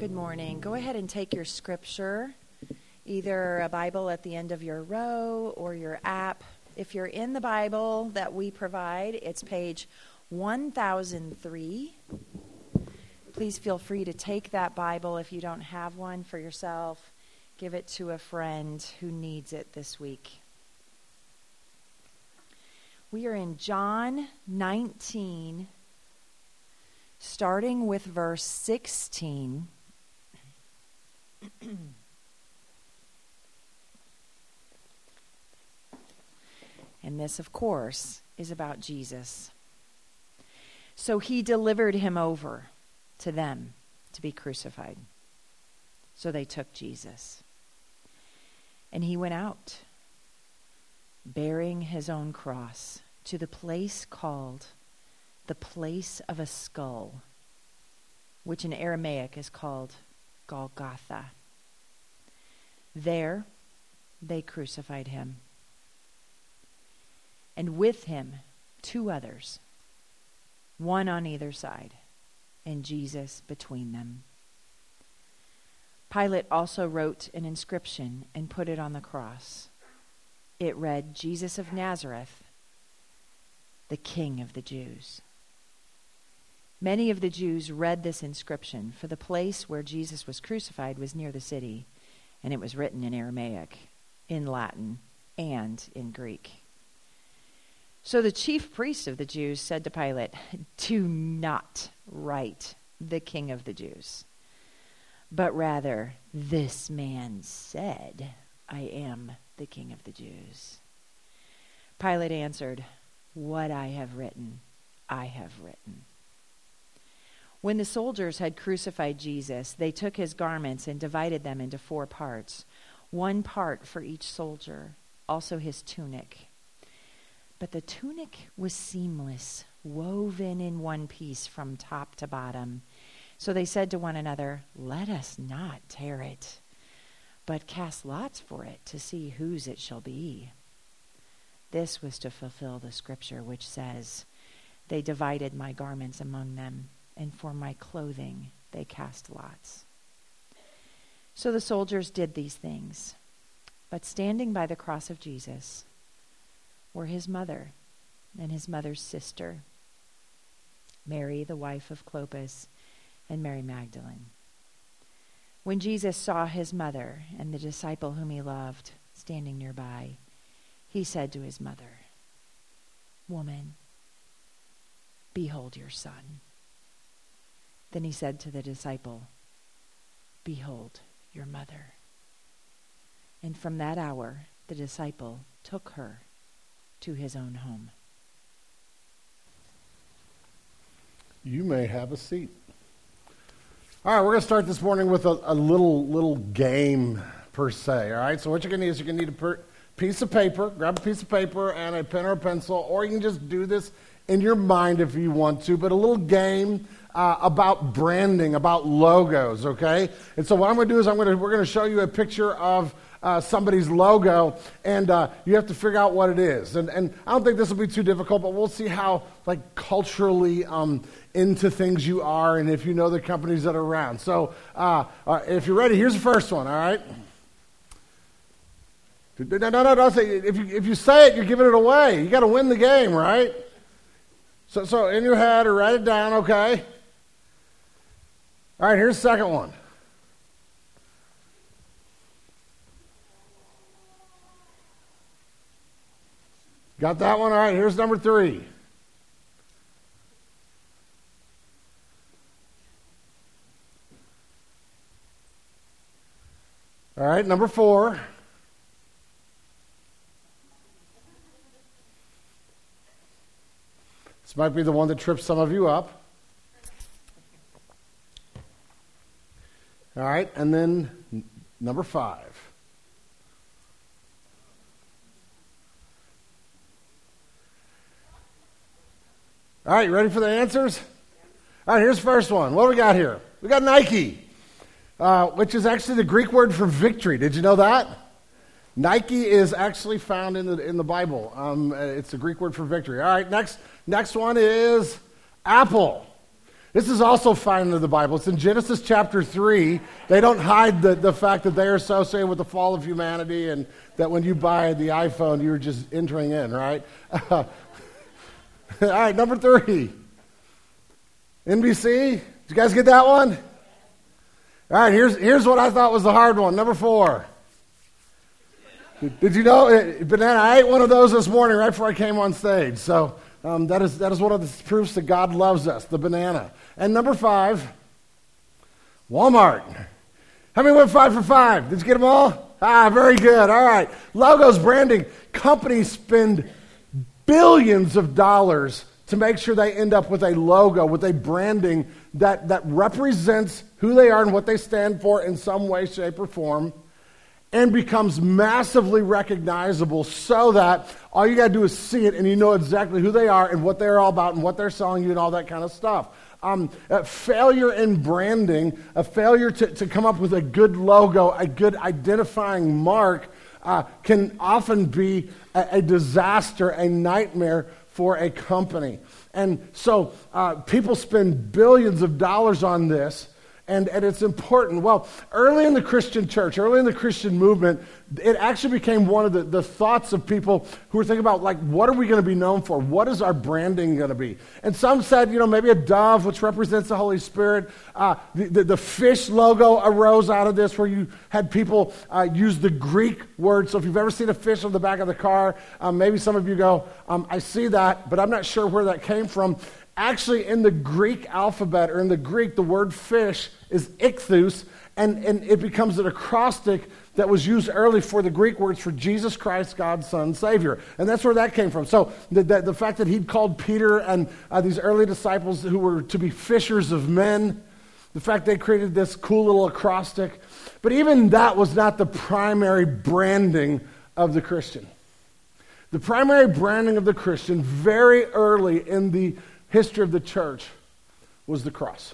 Good morning. Go ahead and take your scripture, either a Bible at the end of your row or your app. If you're in the Bible that we provide, it's page 1003. Please feel free to take that Bible if you don't have one for yourself. Give it to a friend who needs it this week. We are in John 19, starting with verse 16. And this, of course, is about Jesus. So he delivered him over to them to be crucified. So they took Jesus. And he went out, bearing his own cross, to the place called the place of a skull, which in Aramaic is called Golgotha. There they crucified him, and with him 2 others, one on either side, and Jesus between them. Pilate also wrote an inscription and put it on the cross. It read, Jesus of Nazareth, the King of the Jews. Many of the Jews read this inscription, for the place where Jesus was crucified was near the city, and it was written in Aramaic, in Latin, and in Greek. So the chief priests of the Jews said to Pilate, "Do not write the King of the Jews, but rather, this man said, I am the King of the Jews." Pilate answered, "What I have written, I have written." When the soldiers had crucified Jesus, they took his garments and divided them into 4 parts, 1 part for each soldier, also his tunic. But the tunic was seamless, woven in one piece from top to bottom. So they said to one another, "Let us not tear it, but cast lots for it to see whose it shall be." This was to fulfill the scripture which says, "They divided my garments among them, and for my clothing they cast lots." So the soldiers did these things. But standing by the cross of Jesus were his mother and his mother's sister, Mary, the wife of Clopas, and Mary Magdalene. When Jesus saw his mother and the disciple whom he loved standing nearby, he said to his mother, "Woman, behold your son." Then he said to the disciple, "Behold your mother." And from that hour, the disciple took her to his own home. You may have a seat. All right, we're going to start this morning with a little game per se. All right, so what you're going to need is you're going to need a piece of paper. Grab a piece of paper and a pen or a pencil, or you can just do this in your mind if you want to. But a little game about branding, about logos. Okay, and so what I'm going to do is we're going to show you a picture of somebody's logo, and you have to figure out what it is. And I don't think this will be too difficult, but we'll see how culturally into things you are, and if you know the companies that are around. So if you're ready, here's the first one. All right. No, don't say. If you say it, you're giving it away. You got to win the game, right? So in your head, or write it down. Okay. All right. Here's the second one. Got that one? All right, here's number 3. All right, number 4. This might be the one that trips some of you up. All right, and then number 5. All right, you ready for the answers? All right, here's the first one. What do we got here? We got Nike, which is actually the Greek word for victory. Did you know that? Nike is actually found in the Bible. It's the Greek word for victory. All right, next one is Apple. This is also found in the Bible. It's in Genesis chapter 3. They don't hide the fact that they are associated with the fall of humanity and that when you buy the iPhone, you're just entering in, right? All right, number 3. NBC. Did you guys get that one? All right, here's what I thought was the hard one. Number 4. Did you know, banana, I ate one of those this morning right before I came on stage. So that is one of the proofs that God loves us, the banana. And number 5, Walmart. How many went 5 for 5? Did you get them all? Very good. All right. Logos, branding. Companies spend billions of dollars to make sure they end up with a logo, with a branding that represents who they are and what they stand for in some way, shape, or form, and becomes massively recognizable so that all you got to do is see it and you know exactly who they are and what they're all about and what they're selling you and all that kind of stuff. Failure in branding, a failure to come up with a good logo, a good identifying mark, can often be a disaster, a nightmare for a company. And so people spend billions of dollars on this, and it's important. Well, early in the Christian church, early in the Christian movement, it actually became one of the thoughts of people who were thinking about, like, what are we going to be known for? What is our branding going to be? And some said, maybe a dove, which represents the Holy Spirit. The fish logo arose out of this, where you had people use the Greek word. So if you've ever seen a fish on the back of the car, maybe some of you go, I see that, but I'm not sure where that came from. Actually, in the Greek alphabet, or in the Greek, the word fish is ichthus, and it becomes an acrostic that was used early for the Greek words for Jesus Christ, God's Son, Savior. And that's where that came from. So the fact that he'd called Peter and these early disciples who were to be fishers of men, the fact they created this cool little acrostic. But even that was not the primary branding of the Christian. The primary branding of the Christian very early in the history of the church was the cross.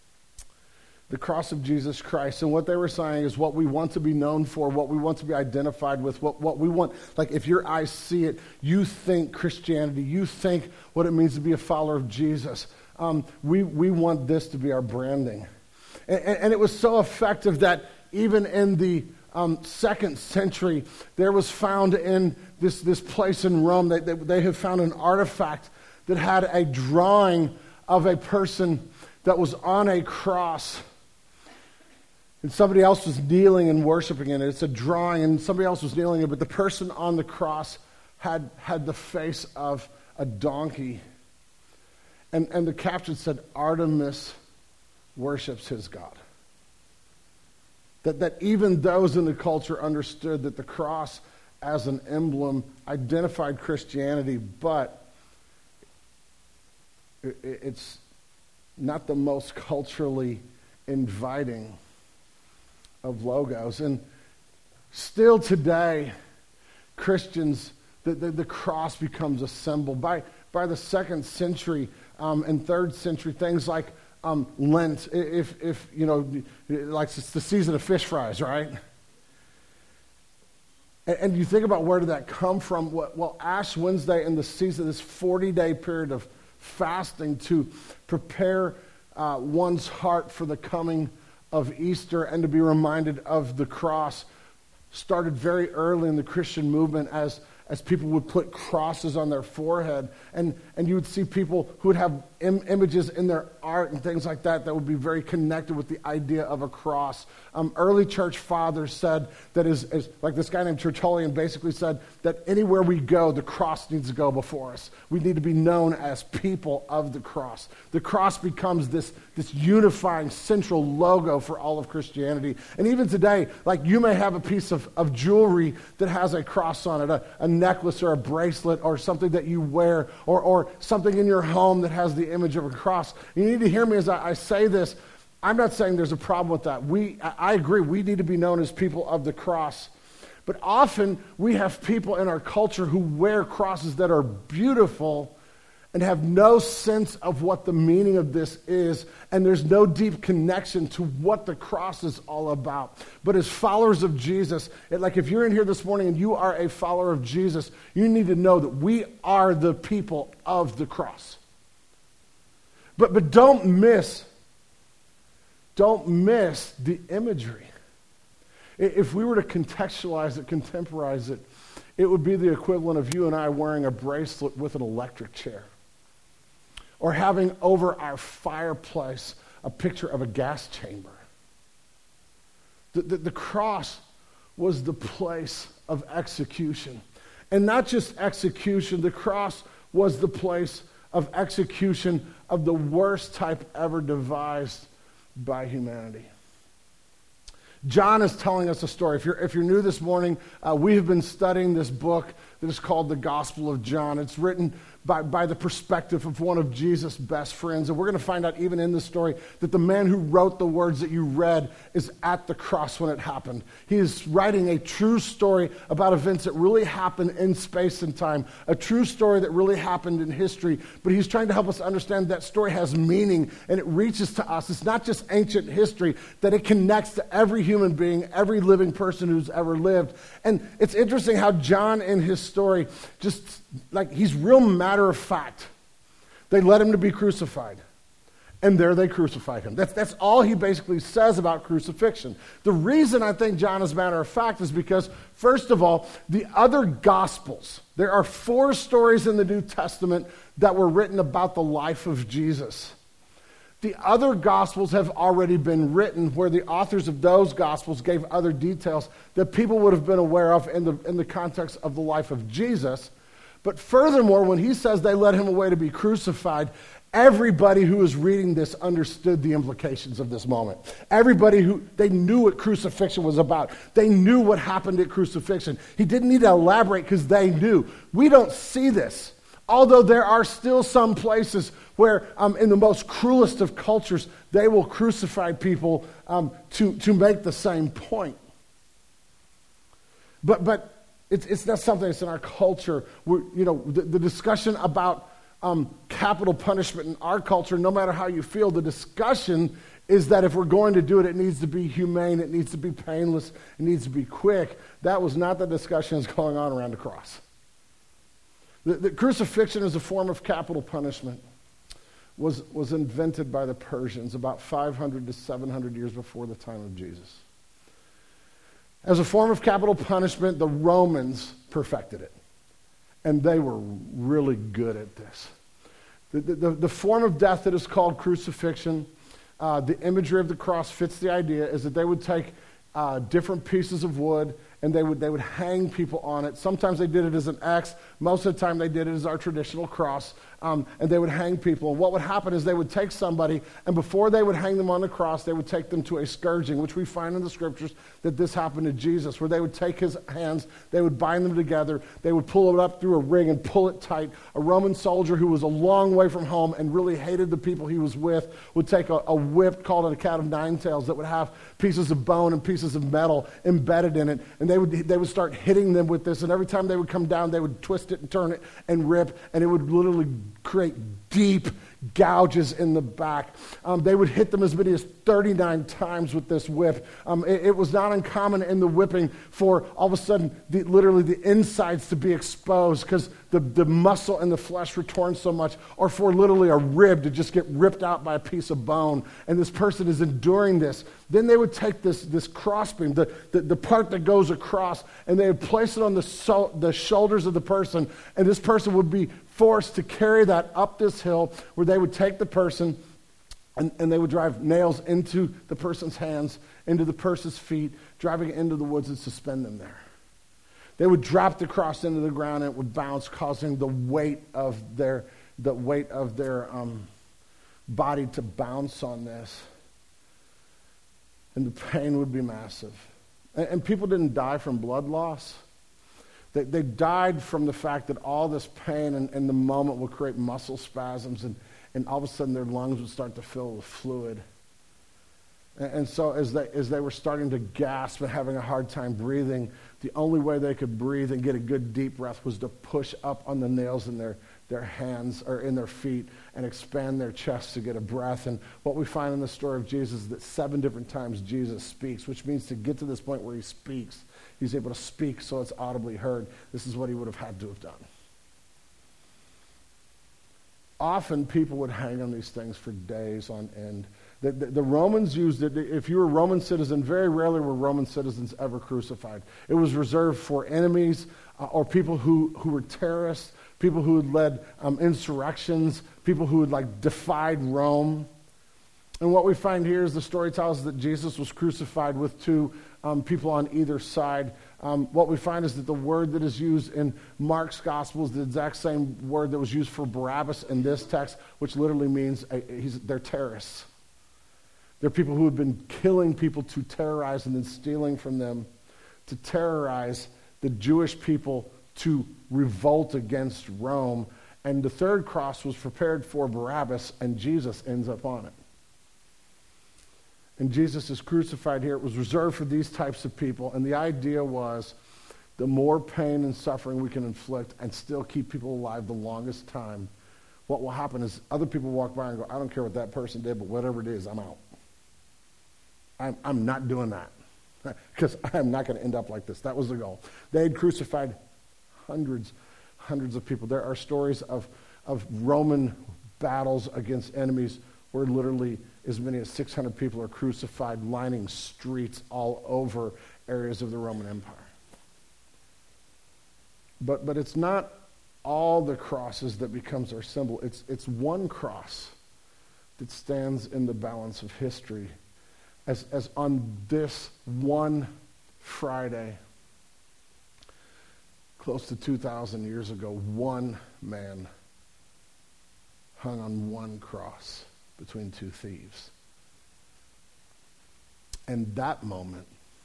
The cross of Jesus Christ. And what they were saying is what we want to be known for, what we want to be identified with, what we want. Like, if your eyes see it, you think Christianity, you think what it means to be a follower of Jesus. We want this to be our branding. And it was so effective that even in the 2nd century, there was found in this place in Rome, they have found an artifact that had a drawing of a person that was on a cross, and somebody else was kneeling and worshiping in it. It's a drawing, and somebody else was kneeling in it, but the person on the cross had the face of a donkey. And the caption said, Artemis worships his God. That even those in the culture understood that the cross as an emblem identified Christianity, but it's not the most culturally inviting of logos. And still today, Christians, the cross becomes a symbol. By the 2nd century and 3rd century, things like Lent, if like it's the season of fish fries, right? And you think about, where did that come from? Well, Ash Wednesday and the season, this 40-day period of fasting to prepare one's heart for the coming of Easter and to be reminded of the cross, started very early in the Christian movement as people would put crosses on their forehead. And you would see people who would have images in their art and things like that would be very connected with the idea of a cross. Early church fathers said that is like this guy named Tertullian basically said that anywhere we go, the cross needs to go before us. We need to be known as people of the cross. The cross becomes this unifying central logo for all of Christianity. And even today, like, you may have a piece of jewelry that has a cross on it, a necklace or a bracelet or something that you wear, or something in your home that has the image of a cross. You need to hear me as I say this. I'm not saying there's a problem with that. I agree, we need to be known as people of the cross. But often we have people in our culture who wear crosses that are beautiful and have no sense of what the meaning of this is, and there's no deep connection to what the cross is all about. But as followers of Jesus, like if you're in here this morning and you are a follower of Jesus, you need to know that we are the people of the cross. But don't miss the imagery. If we were to contextualize it, contemporize it, it would be the equivalent of you and I wearing a bracelet with an electric chair. Or having over our fireplace a picture of a gas chamber. The cross was the place of execution. And not just execution, the cross was the place of execution of the worst type ever devised by humanity. John is telling us a story. If you're new this morning, we have been studying this book that is called the Gospel of John. It's written by the perspective of one of Jesus' best friends. And we're going to find out even in this story that the man who wrote the words that you read is at the cross when it happened. He is writing a true story about events that really happened in space and time, a true story that really happened in history. But he's trying to help us understand that story has meaning and it reaches to us. It's not just ancient history, that it connects to every human being, every living person who's ever lived. And it's interesting how John in his story, just like he's real matter of fact. They led him to be crucified. And there they crucified him. That's all he basically says about crucifixion. The reason I think John is matter of fact is because, first of all, the other Gospels, there are 4 stories in the New Testament that were written about the life of Jesus. The other Gospels have already been written where the authors of those Gospels gave other details that people would have been aware of in the context of the life of Jesus. But furthermore, when he says they led him away to be crucified, everybody who was reading this understood the implications of this moment. Everybody they knew what crucifixion was about. They knew what happened at crucifixion. He didn't need to elaborate because they knew. We don't see this. Although there are still some places where in the most cruelest of cultures, they will crucify people to make the same point. But it's not something that's in our culture. The discussion about capital punishment in our culture, no matter how you feel, the discussion is that if we're going to do it, it needs to be humane, it needs to be painless, it needs to be quick. That was not the discussion that's going on around the cross. The crucifixion as a form of capital punishment was invented by the Persians about 500 to 700 years before the time of Jesus. As a form of capital punishment, the Romans perfected it. And they were really good at this. The form of death that is called crucifixion, the imagery of the cross fits the idea, is that they would take different pieces of wood and they would hang people on it. Sometimes they did it as an X. Most of the time they did it as our traditional cross. And they would hang people. And what would happen is they would take somebody, and before they would hang them on the cross, they would take them to a scourging, which we find in the scriptures that this happened to Jesus, where they would take his hands, they would bind them together, they would pull it up through a ring and pull it tight. A Roman soldier who was a long way from home and really hated the people he was with would take a whip called a cat of nine tails that would have pieces of bone and pieces of metal embedded in it, and they would start hitting them with this, and every time they would come down, they would twist it and turn it and rip, and it would literally create deep gouges in the back. They would hit them as many as 39 times with this whip. It was not uncommon in the whipping for all of a sudden literally the insides to be exposed because the muscle and the flesh were torn so much, or for literally a rib to just get ripped out by a piece of bone, and this person is enduring this. Then they would take this crossbeam, the part that goes across, and they would place it on the shoulders of the person, and this person would be forced to carry that up this hill where they would take the person and they would drive nails into the person's hands, into the person's feet, driving it into the woods and suspend them there. They would drop the cross into the ground and it would bounce, causing the weight of their body to bounce on this. And the pain would be massive. And people didn't die from blood loss. They died from the fact that all this pain and the moment would create muscle spasms, and all of a sudden their lungs would start to fill with fluid. And so as they were starting to gasp and having a hard time breathing, the only way they could breathe and get a good deep breath was to push up on the nails in their hands or in their feet and expand their chest to get a breath. And what we find in the story of Jesus is that 7 different times Jesus speaks, which means to get to this point where he speaks, he's able to speak so it's audibly heard. This is what he would have had to have done. often people would hang on these things for days on end. The Romans used it. If you were a Roman citizen, very rarely were Roman citizens ever crucified. It was reserved for enemies or people who were terrorists, people who had led insurrections, people who had defied Rome. And what we find here is the story tells us that Jesus was crucified with two people on either side. What we find is that the word that is used in Mark's gospel is the exact same word that was used for Barabbas in this text, which literally means they're terrorists. They're people who have been killing people to terrorize and then stealing from them, to terrorize the Jewish people to revolt against Rome. And the third cross was prepared for Barabbas, and Jesus ends up on it. And Jesus is crucified here. It was reserved for these types of people. And the idea was the more pain and suffering we can inflict and still keep people alive the longest time, what will happen is other people walk by and go, I don't care what that person did, but whatever it is, I'm out. I'm not doing that because I'm not going to end up like this. That was the goal. They had crucified hundreds of people. There are stories of Roman battles against enemies where literally as many as 600 people are crucified, lining streets all over areas of the Roman Empire. But it's not all the crosses that becomes our symbol. It's one cross that stands in the balance of history. As on this one Friday, close to 2,000 years ago, one man hung on one cross between two thieves. And that moment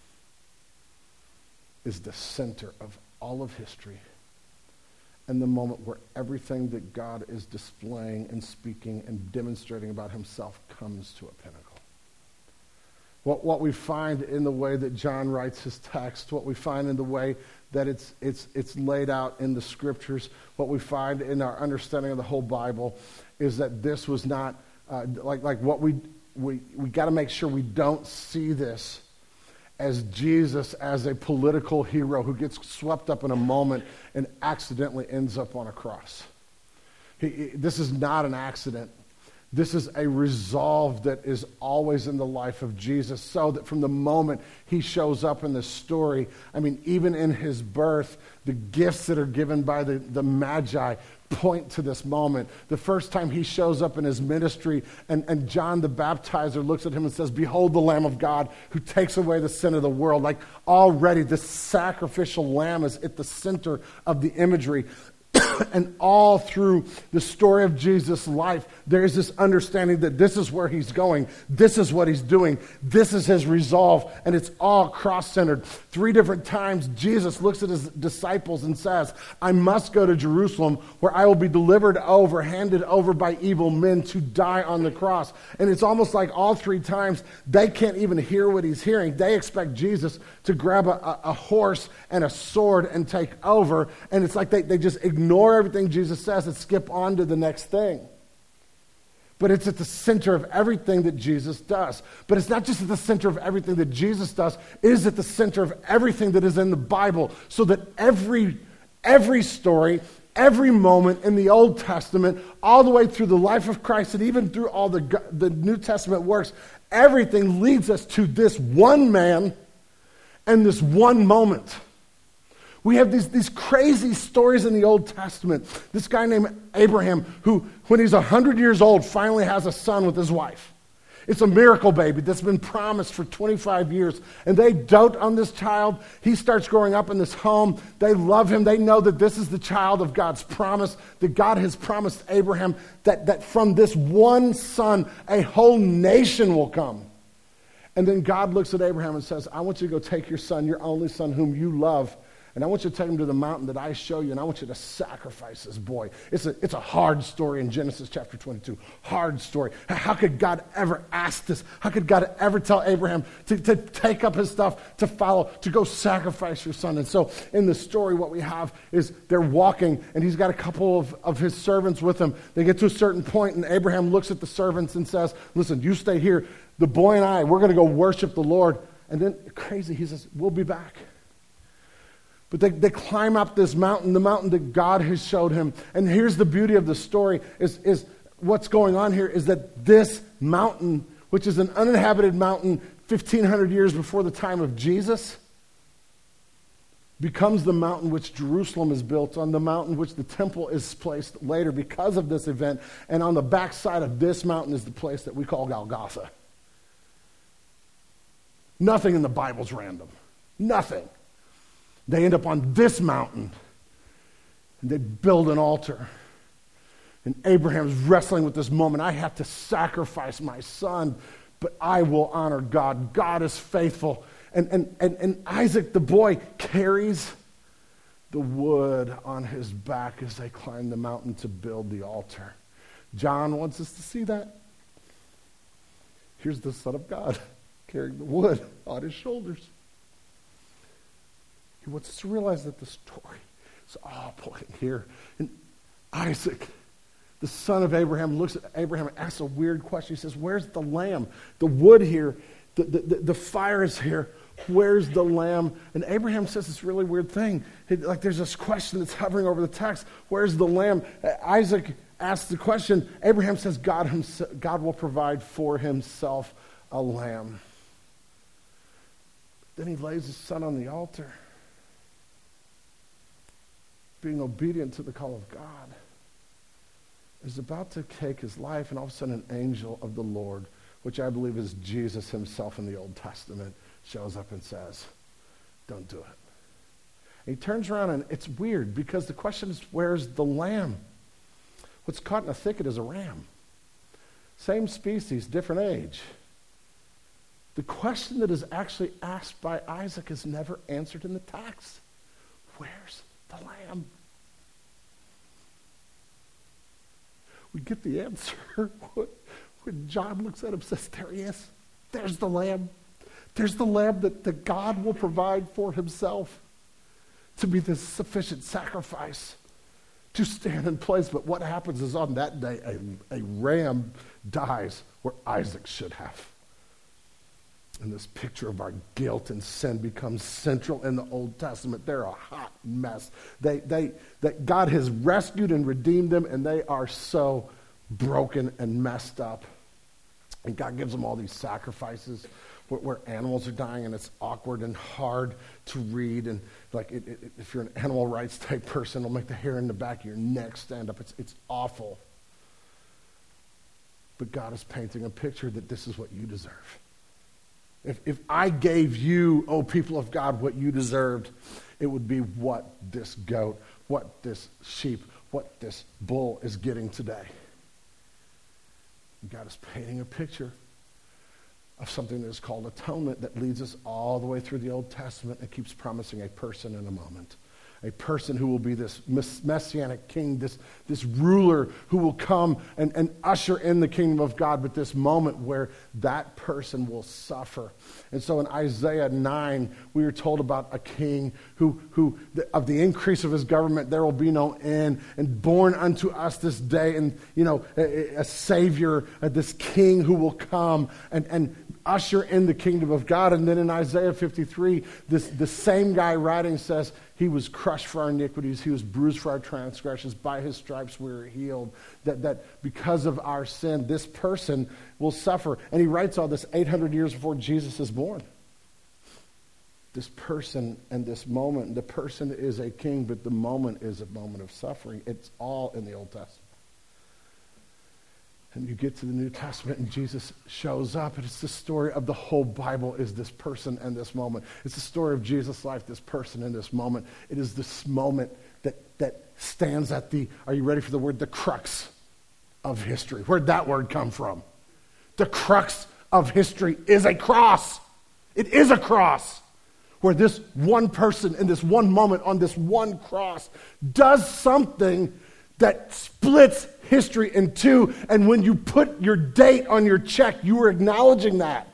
is the center of all of history and the moment where everything that God is displaying and speaking and demonstrating about himself comes to a pinnacle. What we find in the way that John writes his text, what we find in the way that it's laid out in the scriptures, what we find in our understanding of the whole Bible is that this was not like what we got to make sure we don't see this as Jesus as a political hero who gets swept up in a moment and accidentally ends up on a cross. This is not an accident. This is a resolve that is always in the life of Jesus, so that from the moment he shows up in the story, even in his birth, the gifts that are given by the Magi point to this moment. The first time he shows up in his ministry, and John the Baptizer looks at him and says, "Behold the Lamb of God who takes away the sin of the world." Like already the sacrificial lamb is at the center of the imagery. And all through the story of Jesus' life, there's this understanding that this is where he's going. This is what he's doing. This is his resolve. And it's all cross-centered. 3 different times, Jesus looks at his disciples and says, I must go to Jerusalem where I will be handed over by evil men to die on the cross. And it's almost like all 3 times, they can't even hear what he's hearing. They expect Jesus to grab a horse and a sword and take over. And it's like they just ignore everything Jesus says and skip on to the next thing. But it's at the center of everything that Jesus does. But it's not just at the center of everything that Jesus does. It is at the center of everything that is in the Bible. So that every story, every moment in the Old Testament, all the way through the life of Christ, and even through all the New Testament works, everything leads us to this one man and this one moment. We have these crazy stories in the Old Testament. This guy named Abraham, who, when he's 100 years old, finally has a son with his wife. It's a miracle baby that's been promised for 25 years. And they dote on this child. He starts growing up in this home. They love him. They know that this is the child of God's promise, that God has promised Abraham that from this one son, a whole nation will come. And then God looks at Abraham and says, I want you to go take your son, your only son whom you love, and I want you to take him to the mountain that I show you, and I want you to sacrifice this boy. It's a hard story in Genesis chapter 22. Hard story. How could God ever ask this? How could God ever tell Abraham to take up his stuff, to follow, to go sacrifice your son? And so in the story, what we have is they're walking, and he's got a couple of his servants with him. They get to a certain point, and Abraham looks at the servants and says, listen, you stay here. The boy and I, we're going to go worship the Lord. And then, crazy, he says, we'll be back. But they climb up this mountain, the mountain that God has showed him. And here's the beauty of the story, is what's going on here is that this mountain, which is an uninhabited mountain 1,500 years before the time of Jesus, becomes the mountain which Jerusalem is built on, the mountain which the temple is placed later because of this event. And on the backside of this mountain is the place that we call Golgotha. Nothing in the Bible's random. Nothing. They end up on this mountain, and they build an altar. And Abraham's wrestling with this moment. I have to sacrifice my son, but I will honor God. God is faithful. And Isaac, the boy, carries the wood on his back as they climb the mountain to build the altar. John wants us to see that. Here's the Son of God carrying the wood on his shoulders. He wants us to realize that the story is all pointing here. And Isaac, the son of Abraham, looks at Abraham and asks a weird question. He says, where's the lamb? The wood here, the fire is here. Where's the lamb? And Abraham says this really weird thing. Like there's this question that's hovering over the text. Where's the lamb? Isaac asks the question. Abraham says God will provide for himself a lamb. Then he lays his son on the altar, being obedient to the call of God, is about to take his life, and all of a sudden an angel of the Lord, which I believe is Jesus himself in the Old Testament, shows up and says, don't do it. And he turns around, and it's weird because the question is, where's the lamb? What's caught in a thicket is a ram. Same species, different age. The question that is actually asked by Isaac is never answered in the text. Where's the lamb? We get the answer when John looks at him and says, there he is. There's the lamb. There's the lamb that God will provide for himself to be the sufficient sacrifice to stand in place. But what happens is on that day, a ram dies where Isaac should have. And this picture of our guilt and sin becomes central in the Old Testament. They're a hot mess. That God has rescued and redeemed them, and they are so broken and messed up. And God gives them all these sacrifices where animals are dying, and it's awkward and hard to read. And like if you're an animal rights type person, it'll make the hair in the back of your neck stand up. It's awful. But God is painting a picture that this is what you deserve. If I gave you, oh people of God, what you deserved, it would be what this goat, what this sheep, what this bull is getting today. God is painting a picture of something that is called atonement that leads us all the way through the Old Testament and keeps promising a person in a moment. A person who will be this messianic king, this ruler who will come and usher in the kingdom of God, but this moment where that person will suffer. And so in Isaiah 9, we are told about a king who of the increase of his government there will be no end, and born unto us this day, and a savior, this king who will come and usher in the kingdom of God. And then in Isaiah 53, the same guy writing says, he was crushed for our iniquities, he was bruised for our transgressions, by his stripes we are healed. That because of our sin, this person will suffer. And he writes all this 800 years before Jesus is born. This person and this moment, the person is a king, but the moment is a moment of suffering. It's all in the Old Testament. And you get to the New Testament and Jesus shows up, and it's the story of the whole Bible is this person and this moment. It's the story of Jesus' life, this person and this moment. It is this moment that stands at the, are you ready for the word, the crux of history. Where'd that word come from? The crux of history is a cross. It is a cross. Where this one person in this one moment on this one cross does something that splits history in two, and when you put your date on your check, you are acknowledging that.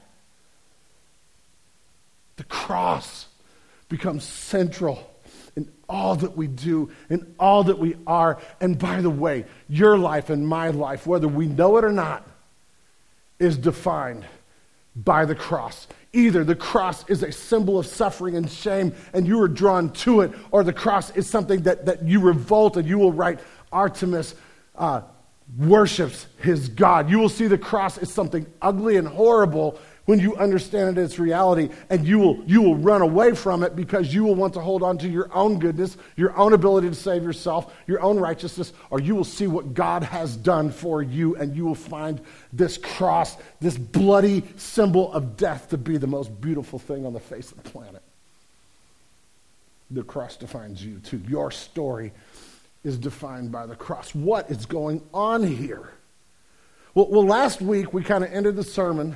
The cross becomes central in all that we do, in all that we are. And by the way, your life and my life, whether we know it or not, is defined by the cross. Either the cross is a symbol of suffering and shame and you are drawn to it, or the cross is something that you revolt, and you will write Artemis worships his God. You will see the cross as something ugly and horrible when you understand it, its reality, and you will run away from it because you will want to hold on to your own goodness, your own ability to save yourself, your own righteousness, or you will see what God has done for you, and you will find this cross, this bloody symbol of death, to be the most beautiful thing on the face of the planet. The cross defines you too. Your story is defined by the cross. What is going on here? Well, last week we kind of ended the sermon.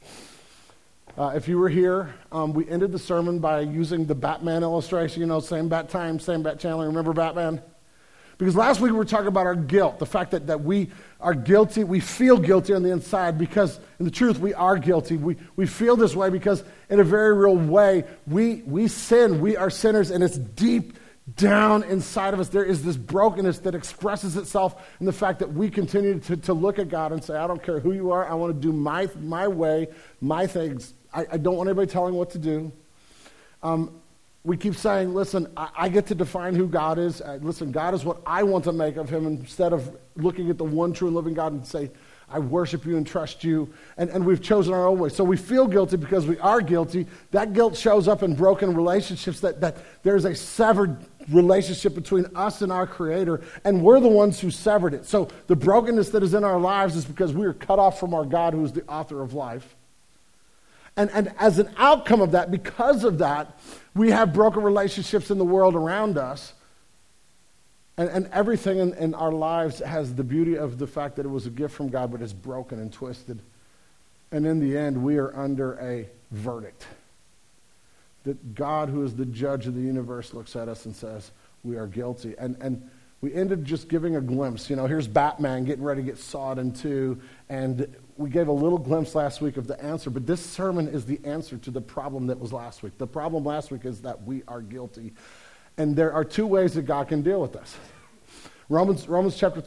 If you were here, we ended the sermon by using the Batman illustration, same bat time, same bat channel. Remember Batman? Because last week we were talking about our guilt, the fact that we are guilty, we feel guilty on the inside because, in the truth, we are guilty. We feel this way because, in a very real way, we sin, we are sinners, and it's deep down inside of us. There is this brokenness that expresses itself in the fact that we continue to look at God and say, I don't care who you are, I want to do my way, my things. I don't want anybody telling what to do. We keep saying, listen, I get to define who God is. Listen, God is what I want to make of him, instead of looking at the one true and living God and say, I worship you and trust you. And we've chosen our own way. So we feel guilty because we are guilty. That guilt shows up in broken relationships, that there's a severed relationship between us and our Creator, and we're the ones who severed it. So the brokenness that is in our lives is because we are cut off from our God, who is the author of life. And as an outcome of that, because of that, we have broken relationships in the world around us. And everything in our lives has the beauty of the fact that it was a gift from God, but it's broken and twisted. And in the end, we are under a verdict. That God, who is the judge of the universe, looks at us and says, we are guilty. And we ended just giving a glimpse. Here's Batman getting ready to get sawed in two, and we gave a little glimpse last week of the answer, but this sermon is the answer to the problem that was last week. The problem last week is that we are guilty. And there are two ways that God can deal with us. Romans chapter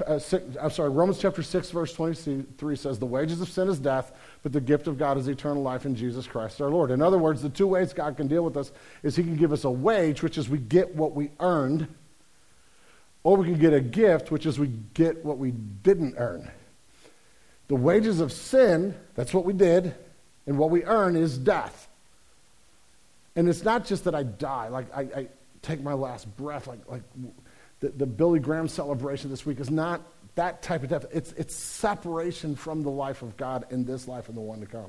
6, verse 23 says, the wages of sin is death, but the gift of God is eternal life in Jesus Christ our Lord. In other words, the two ways God can deal with us is he can give us a wage, which is we get what we earned, or we can get a gift, which is we get what we didn't earn. The wages of sin, that's what we did, and what we earn is death. And it's not just that I die, like I take my last breath, like the Billy Graham celebration this week is not that type of death. It's separation from the life of God in this life and the one to come.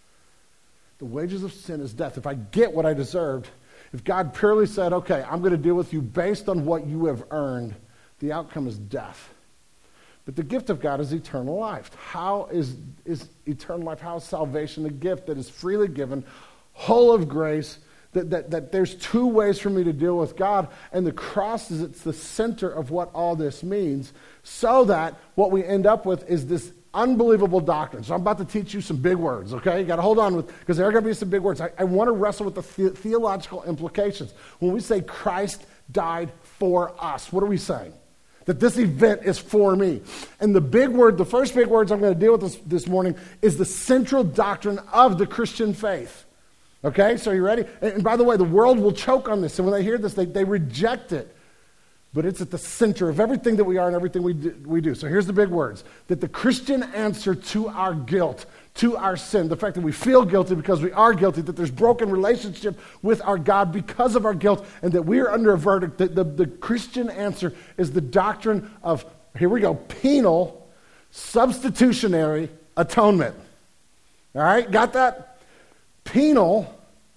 The wages of sin is death. If I get what I deserved, if God purely said, okay, I'm going to deal with you based on what you have earned, the outcome is death. But the gift of God is eternal life. How is eternal life? How is salvation a gift that is freely given, whole of grace, that there's two ways for me to deal with God, and the cross it's the center of what all this means, so that what we end up with is this unbelievable doctrine. So I'm about to teach you some big words, okay? You got to hold on because there are going to be some big words. I want to wrestle with the theological implications. When we say Christ died for us, what are we saying? That this event is for me. And the first big words I'm going to deal with this morning is the central doctrine of the Christian faith. Okay, so you ready? And by the way, the world will choke on this. And when they hear this, they reject it. But it's at the center of everything that we are and everything we do. So here's the big words. That the Christian answer to our guilt, to our sin, the fact that we feel guilty because we are guilty, that there's broken relationship with our God because of our guilt, and that we are under a verdict, the Christian answer is the doctrine of, here we go, penal substitutionary atonement. All right, got that? Penal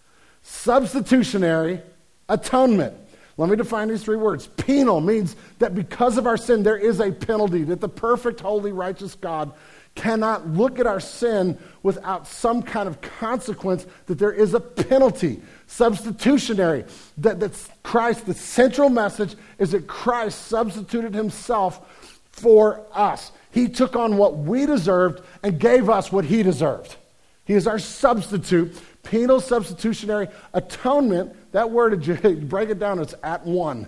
substitutionary atonement. Let me define these three words. Penal means that because of our sin, there is a penalty, that the perfect, holy, righteous God cannot look at our sin without some kind of consequence, that there is a penalty. Substitutionary, that's Christ, the central message is that Christ substituted himself for us. He took on what we deserved and gave us what he deserved. He is our substitute. Penal substitutionary atonement, that word, you break it down, it's at one.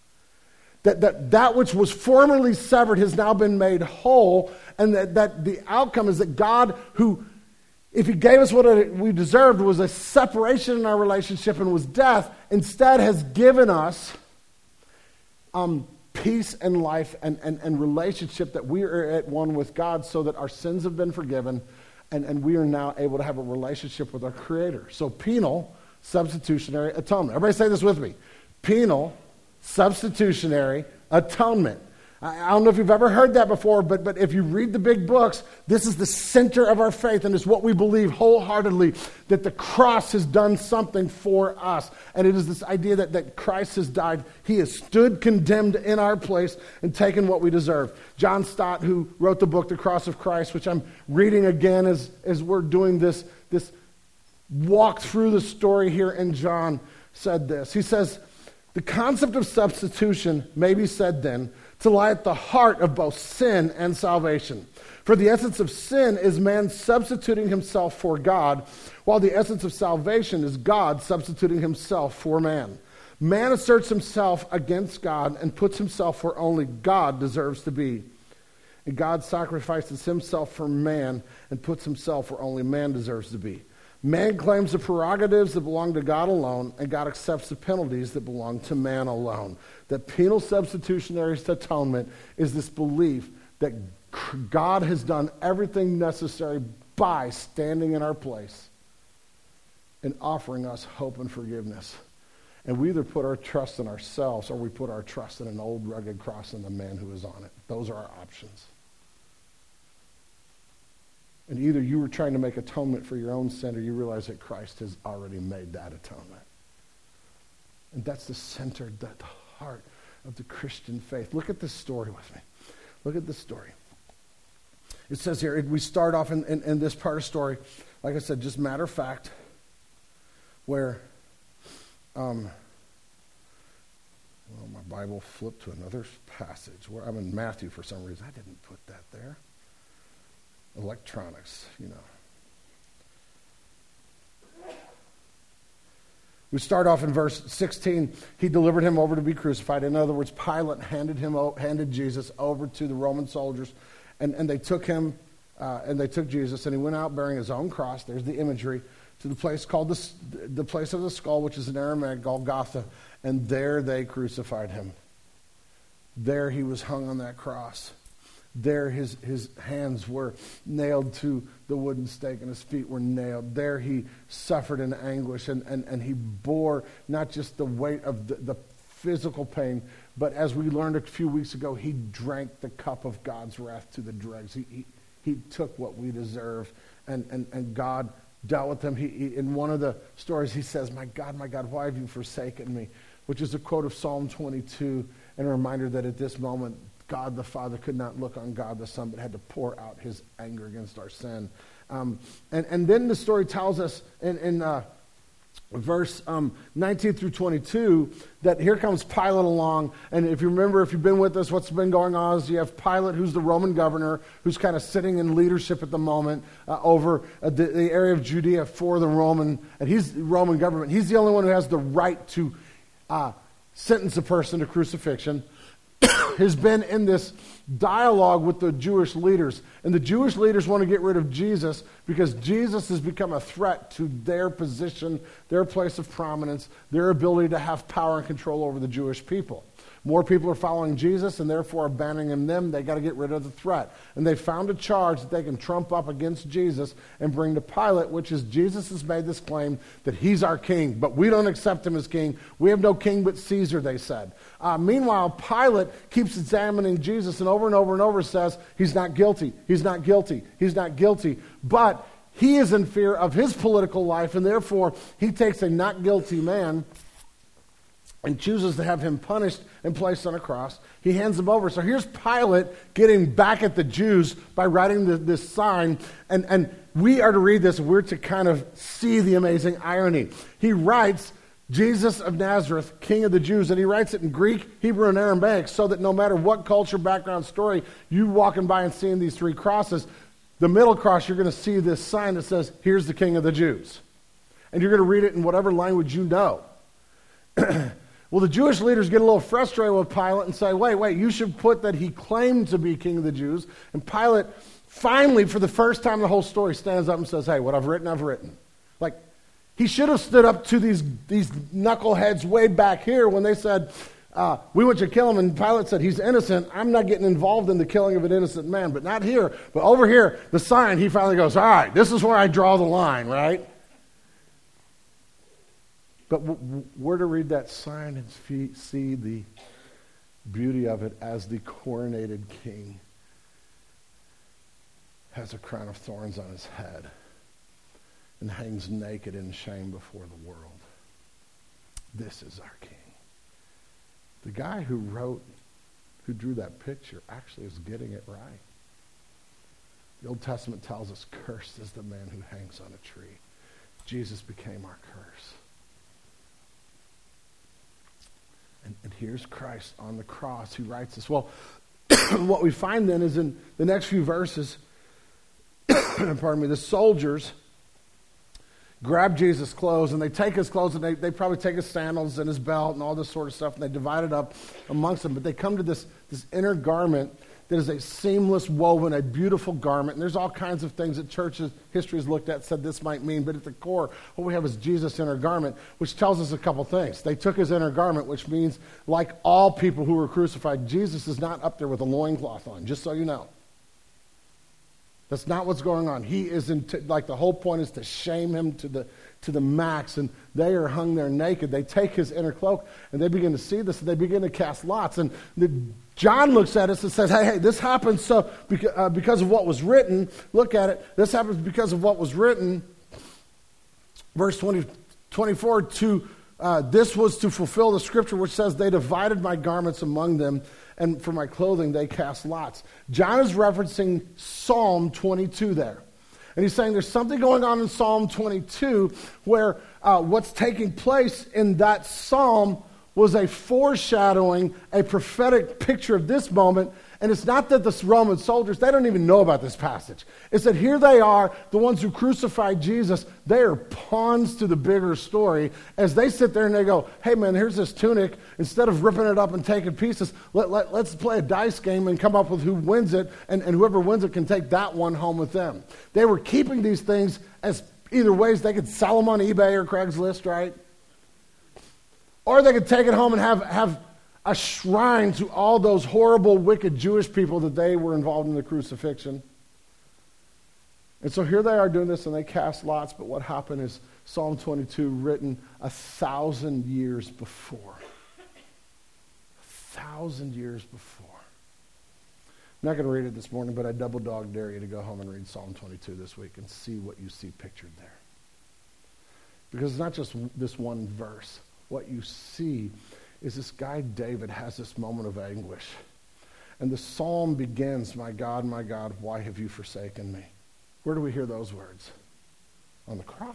That which was formerly severed has now been made whole, and that the outcome is that God, who if he gave us what we deserved was a separation in our relationship and was death, instead has given us peace and life and relationship, that we are at one with God, so that our sins have been forgiven and we are now able to have a relationship with our Creator. So penal, substitutionary atonement. Everybody say this with me. Penal, substitutionary atonement. I don't know if you've ever heard that before, but if you read the big books, this is the center of our faith, and it's what we believe wholeheartedly, that the cross has done something for us. And it is this idea that Christ has died. He has stood condemned in our place and taken what we deserve. John Stott, who wrote the book, The Cross of Christ, which I'm reading again as we're doing this walk through the story here in John, said this. He says, the concept of substitution may be said then to lie at the heart of both sin and salvation. For the essence of sin is man substituting himself for God, while the essence of salvation is God substituting himself for man. Man asserts himself against God and puts himself where only God deserves to be. And God sacrifices himself for man and puts himself where only man deserves to be. Man claims the prerogatives that belong to God alone, and God accepts the penalties that belong to man alone. That penal substitutionary atonement is this belief that God has done everything necessary by standing in our place and offering us hope and forgiveness. And we either put our trust in ourselves or we put our trust in an old rugged cross and the man who is on it. Those are our options. And either you were trying to make atonement for your own sin, or you realize that Christ has already made that atonement. And that's the center, the heart of the Christian faith. Look at this story with me. Look at this story. It says here, we start off in this part of the story, like I said, just matter of fact, where my Bible flipped to another passage where I'm in Matthew for some reason. I didn't put that there. Electronics, We start off in verse 16. He delivered him over to be crucified. In other words, Pilate handed Jesus over to the Roman soldiers, and they took him, and they took Jesus, and he went out bearing his own cross. There's the imagery, to the place called the place of the skull, which is in Aramaic Golgotha, and there they crucified him. There he was hung on that cross. There his hands were nailed to the wooden stake and his feet were nailed. There he suffered in anguish and he bore not just the weight of the physical pain, but as we learned a few weeks ago, he drank the cup of God's wrath to the dregs. He took what we deserve, and God dealt with him. In one of the stories he says, my God, why have you forsaken me? Which is a quote of Psalm 22 and a reminder that at this moment God the Father could not look on God the Son, but had to pour out his anger against our sin. And then the story tells us in verse 19 through 22 that here comes Pilate along. And if you remember, if you've been with us, what's been going on is you have Pilate, who's the Roman governor, who's kind of sitting in leadership at the moment over the area of Judea for the Roman, and he's the Roman government. He's the only one who has the right to sentence a person to crucifixion. Has been in this dialogue with the Jewish leaders. And the Jewish leaders want to get rid of Jesus because Jesus has become a threat to their position, their place of prominence, their ability to have power and control over the Jewish people. More people are following Jesus and therefore abandoning them. They got to get rid of the threat. And they found a charge that they can trump up against Jesus and bring to Pilate, which is Jesus has made this claim that he's our king, but we don't accept him as king. We have no king but Caesar, they said. Meanwhile, Pilate keeps examining Jesus and over says, he's not guilty, he's not guilty, he's not guilty. But he is in fear of his political life, and therefore he takes a not guilty man and chooses to have him punished and placed on a cross. He hands him over. So here's Pilate getting back at the Jews by writing this sign. And we are to read this. We're to kind of see the amazing irony. He writes, Jesus of Nazareth, King of the Jews. And he writes it in Greek, Hebrew, and Aramaic so that no matter what culture, background, story, you walking by and seeing these three crosses, the middle cross, you're going to see this sign that says, here's the King of the Jews. And you're going to read it in whatever language you know. Well, the Jewish leaders get a little frustrated with Pilate and say, wait, you should put that he claimed to be King of the Jews. And Pilate finally, for the first time in the whole story, stands up and says, hey, what I've written, I've written. Like, he should have stood up to these knuckleheads way back here when they said, we want you to kill him, and Pilate said, he's innocent. I'm not getting involved in the killing of an innocent man, but not here. But over here, the sign, he finally goes, all right, this is where I draw the line, right? But we're to read that sign and see the beauty of it as the coronated king has a crown of thorns on his head and hangs naked in shame before the world. This is our king. The guy who drew that picture actually is getting it right. The Old Testament tells us, cursed is the man who hangs on a tree. Jesus became our curse. And here's Christ on the cross who writes this. Well, what we find then is in the next few verses, pardon me, the soldiers grab Jesus' clothes, and they take his clothes, and they probably take his sandals and his belt and all this sort of stuff, and they divide it up amongst them. But they come to this inner garment that is a seamless woven, a beautiful garment. And there's all kinds of things that church history has looked at, said this might mean. But at the core, what we have is Jesus' inner garment, which tells us a couple things. They took his inner garment, which means, like all people who were crucified, Jesus is not up there with a loincloth on, just so you know. That's not what's going on. He is like the whole point is to shame him to the max, and they are hung there naked. They take his inner cloak, and they begin to see this, and they begin to cast lots. And John looks at us and says, hey, this happens so because of what was written. Look at it. This happens because of what was written. Verse 24, this was to fulfill the scripture which says, they divided my garments among them, and for my clothing they cast lots. John is referencing Psalm 22 there. And he's saying there's something going on in Psalm 22 where what's taking place in that psalm was a foreshadowing, a prophetic picture of this moment. And it's not that the Roman soldiers, they don't even know about this passage. It's that here they are, the ones who crucified Jesus, they are pawns to the bigger story as they sit there and they go, hey man, here's this tunic. Instead of ripping it up and taking pieces, let's play a dice game and come up with who wins it, and whoever wins it can take that one home with them. They were keeping these things as either ways. They could sell them on eBay or Craigslist, right? Or they could take it home and have a shrine to all those horrible, wicked Jewish people that they were involved in the crucifixion. And so here they are doing this, and they cast lots, but what happened is Psalm 22 written 1,000 years before. 1,000 years before. I'm not going to read it this morning, but I double dog dare you to go home and read Psalm 22 this week and see what you see pictured there. Because it's not just this one verse. What you see is this guy David has this moment of anguish. And the psalm begins, my God, why have you forsaken me? Where do we hear those words? On the cross.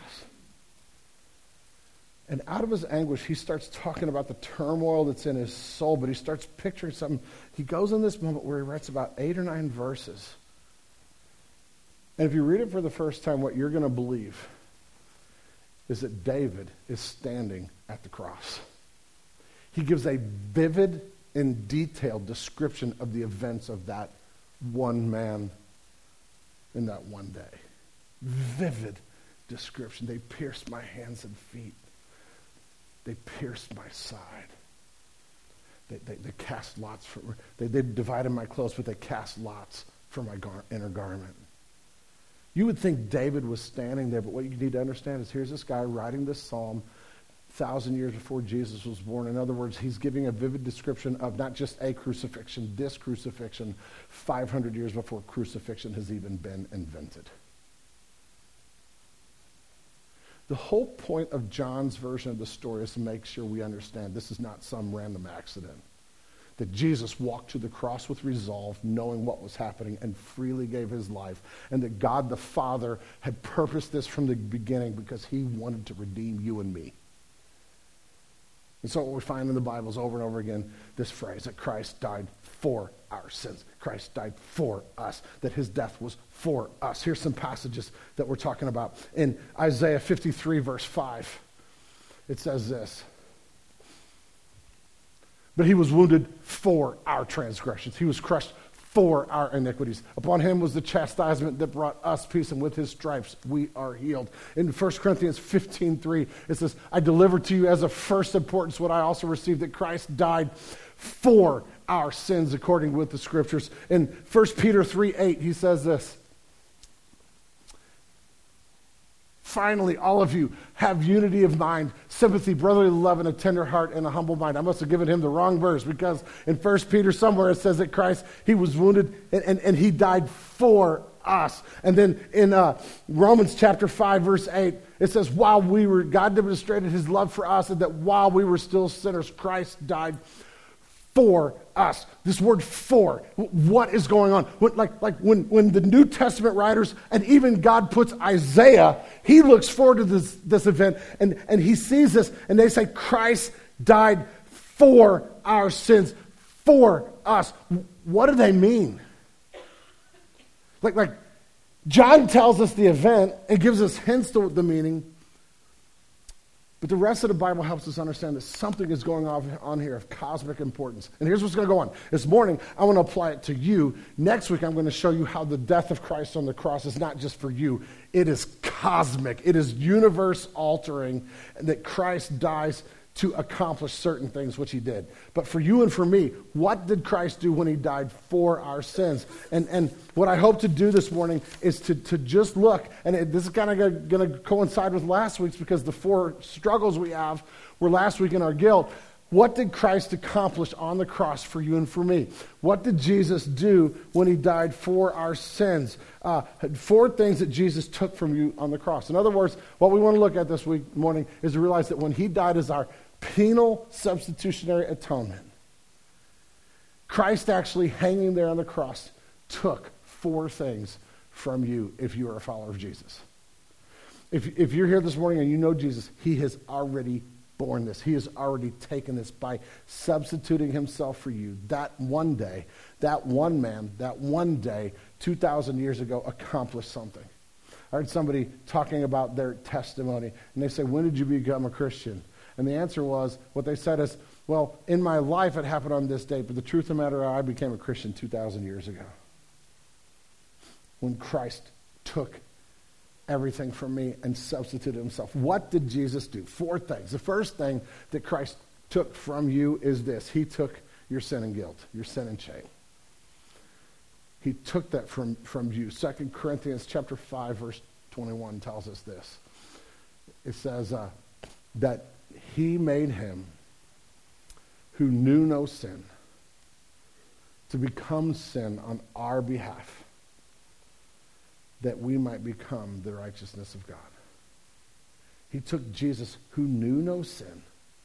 And out of his anguish, he starts talking about the turmoil that's in his soul, but he starts picturing something. He goes in this moment where he writes about 8 or 9 verses. And if you read it for the first time, what you're going to believe is that David is standing at the cross. He gives a vivid and detailed description of the events of that one man in that one day. Vivid description. They pierced my hands and feet. They pierced my side. They cast lots for me. They divided my clothes, but they cast lots for my inner garment. You would think David was standing there, but what you need to understand is here's this guy writing this psalm 1,000 years before Jesus was born. In other words, he's giving a vivid description of not just a crucifixion, this crucifixion 500 years before crucifixion has even been invented. The whole point of John's version of the story is to make sure we understand this is not some random accident. That Jesus walked to the cross with resolve, knowing what was happening, and freely gave his life. And that God the Father had purposed this from the beginning because he wanted to redeem you and me. And so what we find in the Bible is over and over again, this phrase that Christ died for our sins. Christ died for us, that his death was for us. Here's some passages that we're talking about. In Isaiah 53, verse 5, it says this. But he was wounded for our transgressions. He was crushed for our iniquities. Upon him was the chastisement that brought us peace, and with his stripes we are healed. In 1 Corinthians 15:3, it says, I delivered to you as of first importance what I also received, that Christ died for our sins according with the scriptures. In 1 Peter 3:8, he says this, finally, all of you have unity of mind, sympathy, brotherly love, and a tender heart and a humble mind. I must have given him the wrong verse, because in 1 Peter somewhere it says that Christ, he was wounded and he died for us. And then in Romans chapter 5, verse 8, it says, God demonstrated his love for us, and that while we were still sinners, Christ died for us. This word for, what is going on? When the New Testament writers, and even God puts Isaiah, he looks forward to this event, and he sees this, and they say, Christ died for our sins, for us. What do they mean? Like John tells us the event and gives us hints to the meaning, but the rest of the Bible helps us understand that something is going on here of cosmic importance. And here's what's going to go on. This morning, I want to apply it to you. Next week, I'm going to show you how the death of Christ on the cross is not just for you. It is cosmic. It is universe-altering, and that Christ dies to accomplish certain things, which he did. But for you and for me, what did Christ do when he died for our sins? And what I hope to do this morning is to just look, and this is kind of going to coincide with last week's, because the 4 struggles we have were last week in our guilt. What did Christ accomplish on the cross for you and for me? What did Jesus do when he died for our sins? 4 things that Jesus took from you on the cross. In other words, what we want to look at this morning is to realize that when he died as our penal substitutionary atonement, Christ actually hanging there on the cross took 4 things from you if you are a follower of Jesus. If you're here this morning and you know Jesus, he has already borne this. He has already taken this by substituting himself for you. That one day, that one man, that one day, 2,000 years ago, accomplished something. I heard somebody talking about their testimony, and they say, when did you become a Christian? And the answer was, what they said is, well, in my life it happened on this date, but the truth of the matter, I became a Christian 2,000 years ago. When Christ took everything from me and substituted himself. What did Jesus do? 4 things. The first thing that Christ took from you is this. He took your sin and guilt, your sin and shame. He took that from you. 2 Corinthians chapter 5, verse 21 tells us this. It says that he made him who knew no sin to become sin on our behalf, that we might become the righteousness of God. He took Jesus who knew no sin,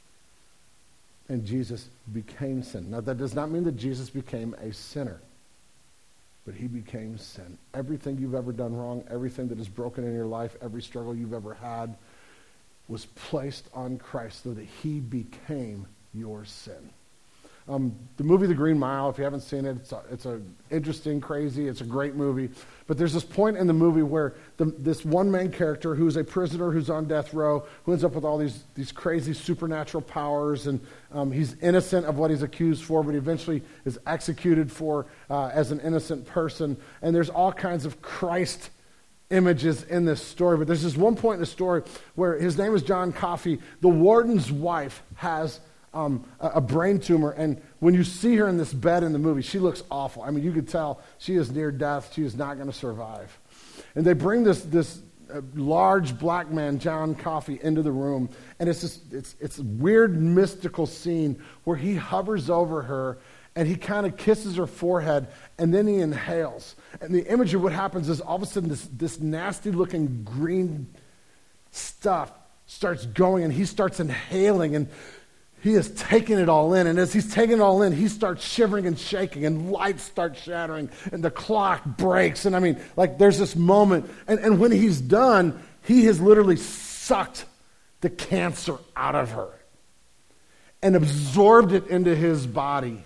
and Jesus became sin. Now, that does not mean that Jesus became a sinner, but he became sin. Everything you've ever done wrong, everything that is broken in your life, every struggle you've ever had was placed on Christ so that he became your sin. The movie The Green Mile, if you haven't seen it, it's a interesting, crazy, it's a great movie. But there's this point in the movie where this one main character who's a prisoner who's on death row, who ends up with all these crazy supernatural powers, and he's innocent of what he's accused for, but eventually is executed for as an innocent person. And there's all kinds of Christ images in this story. But there's this one point in the story where his name is John Coffey. The warden's wife has a brain tumor, and when you see her in this bed in the movie, she looks awful. I mean, you could tell she is near death. She is not going to survive. And they bring this large black man, John Coffey, into the room, and it's a weird mystical scene where he hovers over her and he kind of kisses her forehead, and then he inhales. And the image of what happens is all of a sudden this nasty looking green stuff starts going, and he starts inhaling, and he is taking it all in. And as he's taking it all in, he starts shivering and shaking, and lights start shattering, and the clock breaks. And I mean, like, there's this moment. And when he's done, he has literally sucked the cancer out of her and absorbed it into his body.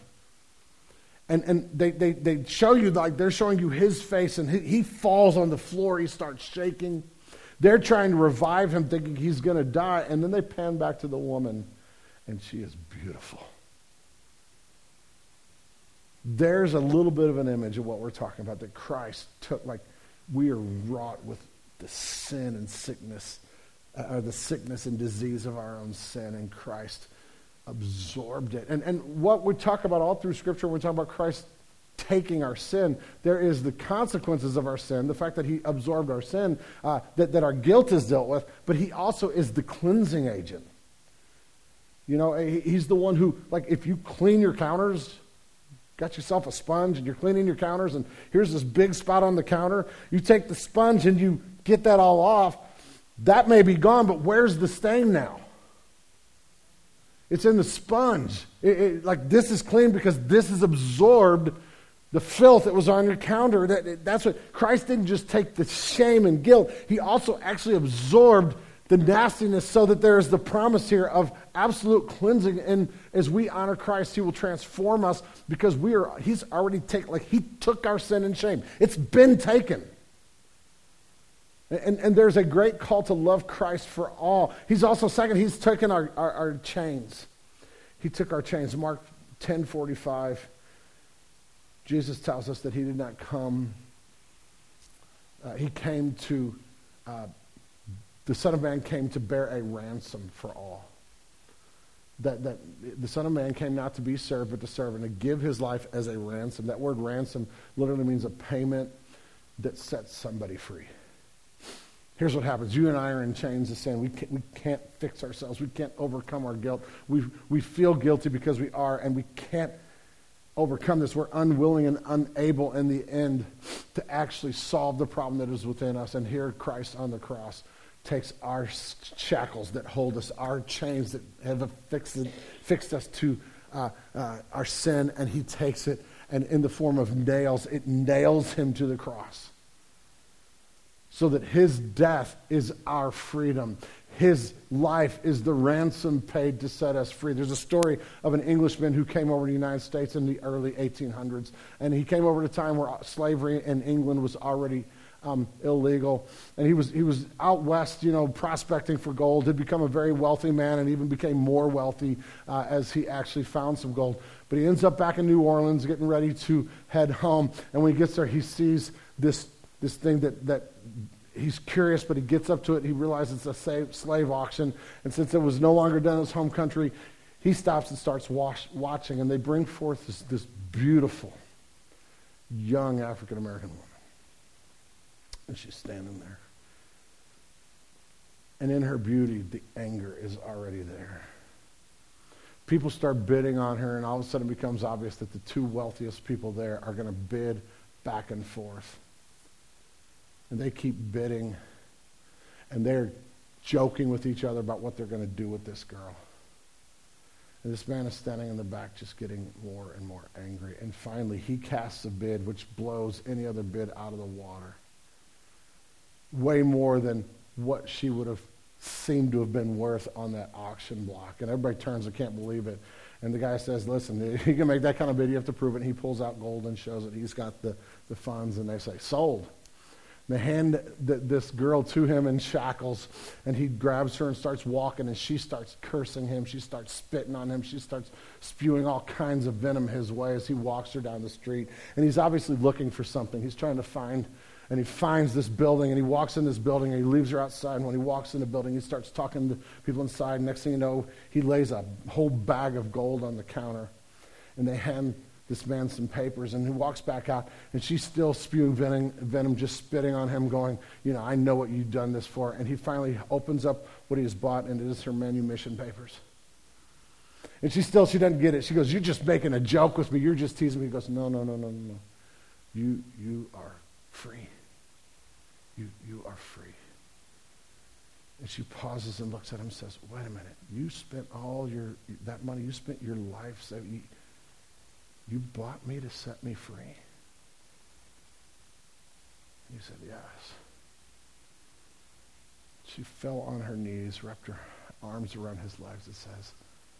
And they show you, like, they're showing you his face, and he falls on the floor. He starts shaking. They're trying to revive him, thinking he's going to die. And then they pan back to the woman, and she is beautiful. there's a little bit of an image of what we're talking about, that Christ took, like, we are wrought with the sin and sickness, or the sickness and disease of our own sin, and Christ absorbed it. And what we talk about all through Scripture, when we talk about Christ taking our sin, there is the consequences of our sin, the fact that he absorbed our sin, that our guilt is dealt with, but he also is the cleansing agent. You know, he's the one who, like, if you clean your counters, got yourself a sponge and you're cleaning your counters, and here's this big spot on the counter, you take the sponge and you get that all off, that may be gone, but where's the stain now? It's in the sponge. Like, this is clean because this has absorbed the filth that was on your counter. That's what Christ didn't just take the shame and guilt. He also actually absorbed the nastiness, so that there is the promise here of absolute cleansing. And as we honor Christ, he will transform us, because he's already taken, like, he took our sin and shame. It's been taken. And there's a great call to love Christ for all. He's also, second, he's taken our chains. He took our chains. Mark 10:45, Jesus tells us that he did not come, he came to, the Son of Man came to bear a ransom for all. That the Son of Man came not to be served, but to serve, and to give his life as a ransom. That word ransom literally means a payment that sets somebody free. Here's what happens. You and I are in chains of sin. We can't fix ourselves. We can't overcome our guilt. We feel guilty because we are, and we can't overcome this. We're unwilling and unable in the end to actually solve the problem that is within us. And here Christ on the cross takes our shackles that hold us, our chains that have fixed us to our sin, and he takes it, and in the form of nails, it nails him to the cross. So that his death is our freedom. His life is the ransom paid to set us free. There's a story of an Englishman who came over to the United States in the early 1800s. And he came over at a time where slavery in England was already illegal. And he was out west, prospecting for gold. Had become a very wealthy man, and even became more wealthy as he actually found some gold. But he ends up back in New Orleans getting ready to head home. And when he gets there, he sees this thing that he's curious, but he gets up to it. He realizes it's a slave auction. And since it was no longer done in his home country, he stops and starts watching. And they bring forth this beautiful, young African-American woman. And she's standing there. And in her beauty, the anger is already there. People start bidding on her, and all of a sudden it becomes obvious that the two wealthiest people there are going to bid back and forth. And they keep bidding, and they're joking with each other about what they're going to do with this girl. And this man is standing in the back just getting more and more angry. And finally, he casts a bid which blows any other bid out of the water. Way more than what she would have seemed to have been worth on that auction block. And everybody turns and can't believe it. And the guy says, listen, you can make that kind of bid, you have to prove it. And he pulls out gold and shows it. He's got the funds, and they say, sold. They hand this girl to him in shackles, and he grabs her and starts walking, and she starts cursing him. She starts spitting on him. She starts spewing all kinds of venom his way as he walks her down the street. And he's obviously looking for something. He's trying to find, and he finds this building, and he walks in this building, and he leaves her outside. And when he walks in the building, he starts talking to people inside. Next thing you know, he lays a whole bag of gold on the counter, and they hand this man some papers, and he walks back out, and she's still spewing venom, just spitting on him, going, I know what you've done this for. And he finally opens up what he has bought, and it is her manumission papers. And she doesn't get it. She goes, you're just making a joke with me. You're just teasing me. He goes, no. You are free. You are free. And she pauses and looks at him and says, wait a minute. You spent that money. You spent your life saving. You bought me to set me free? He said, yes. She fell on her knees, wrapped her arms around his legs, and says,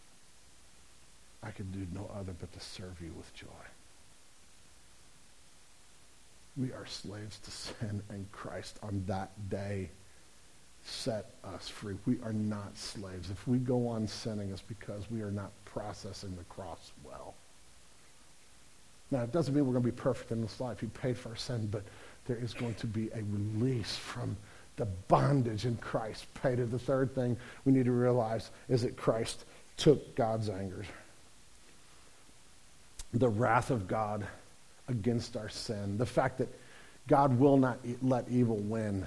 I can do no other but to serve you with joy. We are slaves to sin, and Christ on that day set us free. We are not slaves. If we go on sinning, it's because we are not processing the cross well. Now, it doesn't mean we're going to be perfect in this life. He paid for our sin, but there is going to be a release from the bondage in Christ paid. The third thing we need to realize is that Christ took God's anger. The wrath of God against our sin. The fact that God will not let evil win.